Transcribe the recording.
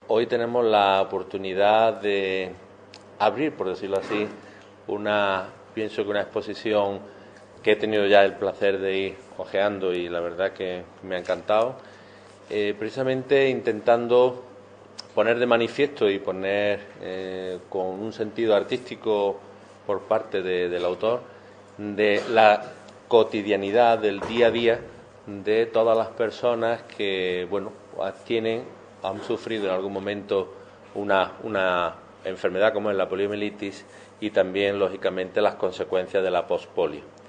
hoy tenemos la oportunidad de abrir, por decirlo así, pienso que una exposición que he tenido ya el placer de ir ojeando y la verdad que me ha encantado, precisamente intentando poner de manifiesto y poner con un sentido artístico por parte del autor de la cotidianidad del día a día de todas las personas que, bueno, han sufrido en algún momento una enfermedad como es la poliomielitis y también, lógicamente, las consecuencias de la pospolio.